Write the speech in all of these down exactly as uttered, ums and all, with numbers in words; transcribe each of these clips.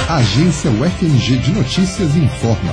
A agência U F M G de Notícias informa.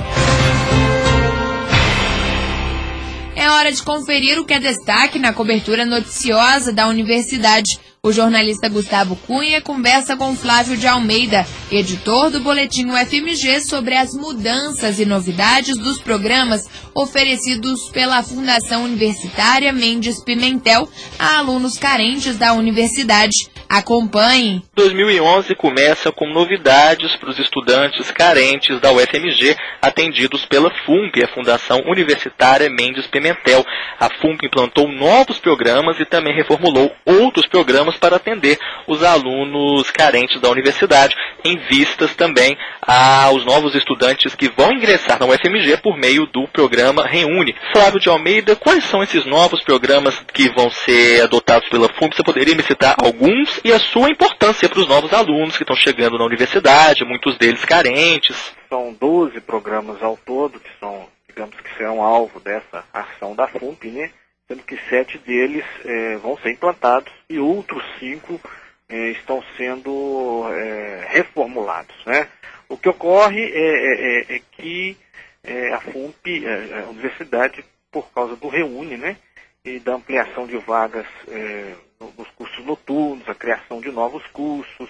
É hora de conferir o que é destaque na cobertura noticiosa da universidade. O jornalista Gustavo Cunha conversa com Flávio de Almeida, editor do Boletim U F M G, sobre as mudanças e novidades dos programas oferecidos pela Fundação Universitária Mendes Pimentel a alunos carentes da universidade. Acompanhe. dois mil e onze começa com novidades para os estudantes carentes da U F M G atendidos pela FUNP, a Fundação Universitária Mendes Pimentel. A FUNP implantou novos programas e também reformulou outros programas para atender os alunos carentes da universidade, em vistas também aos novos estudantes que vão ingressar na U F M G por meio do programa Reúne. Flávio de Almeida, quais são esses novos programas que vão ser adotados pela FUNP? Você poderia me citar alguns e a sua importância para os novos alunos que estão chegando na universidade, muitos deles carentes? São doze programas ao todo que são, digamos que serão alvo dessa ação da FUNP, né? Sendo que sete deles eh, vão ser implantados e outros cinco eh, estão sendo eh, reformulados, né? O que ocorre é, é, é que é, a FUNP, a universidade, por causa do Reúne, né, e da ampliação de vagas é, nos cursos noturnos, a criação de novos cursos,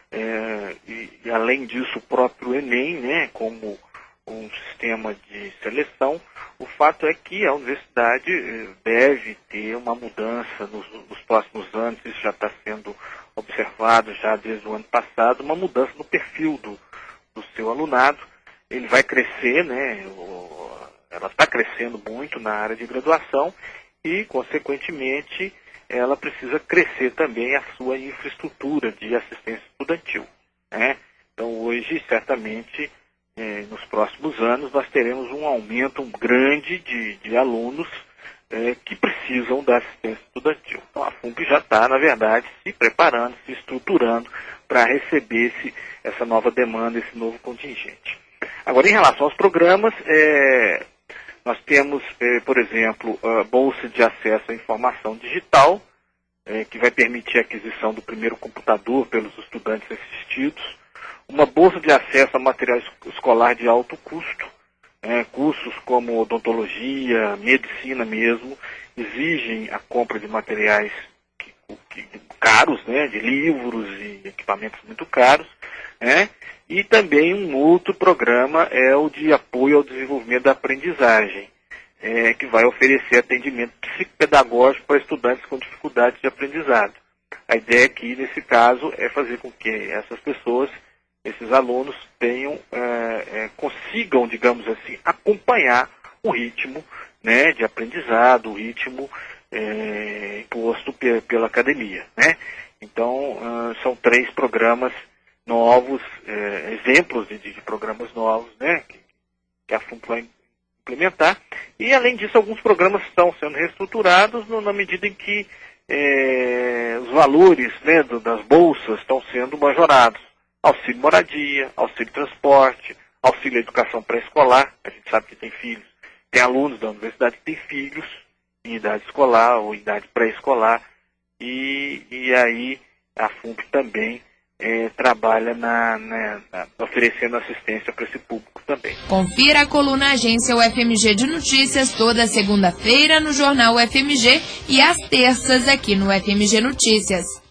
é, e, e além disso o próprio Enem, né, como um sistema de seleção, o fato é que a universidade é, deve ter uma mudança nos, nos próximos anos, isso já está sendo observado já desde o ano passado, uma mudança no perfil do, do seu alunado. Ele vai crescer, né, ela está crescendo muito na área de graduação e, consequentemente, ela precisa crescer também a sua infraestrutura de assistência estudantil, né? Então, hoje, certamente, eh, nos próximos anos, nós teremos um aumento grande de, de alunos eh, que precisam da assistência estudantil. Então, a FUNP já está, na verdade, se preparando, se estruturando para receber esse, essa nova demanda, esse novo contingente. Agora, em relação aos programas, é, nós temos, é, por exemplo, a Bolsa de Acesso à Informação Digital, é, que vai permitir a aquisição do primeiro computador pelos estudantes assistidos, uma Bolsa de Acesso a Material Escolar de alto custo, é, cursos como odontologia, medicina mesmo, exigem a compra de materiais que, que, caros, né, de livros e equipamentos muito caros, né? E também um outro programa é o de apoio ao desenvolvimento da aprendizagem, é, que vai oferecer atendimento psicopedagógico para estudantes com dificuldades de aprendizado. A ideia aqui, nesse caso, é fazer com que essas pessoas, esses alunos, tenham, é, é, consigam, digamos assim, acompanhar o ritmo, né, de aprendizado, o ritmo é, imposto pe pela academia, né? Então, uh, são três programas novos, eh, exemplos de, de programas novos, né, que, que a FUNP vai implementar. E, além disso, alguns programas estão sendo reestruturados no, na medida em que eh, os valores, né, do, das bolsas estão sendo majorados. Auxílio moradia, auxílio transporte, auxílio educação pré-escolar. A gente sabe que tem filhos, tem alunos da universidade que têm filhos em idade escolar ou idade pré-escolar. E, e aí a FUNP também É, trabalha na, na, na, oferecendo assistência para esse público também. Confira a coluna Agência U F M G de Notícias toda segunda-feira no Jornal U F M G e às terças aqui no U F M G Notícias.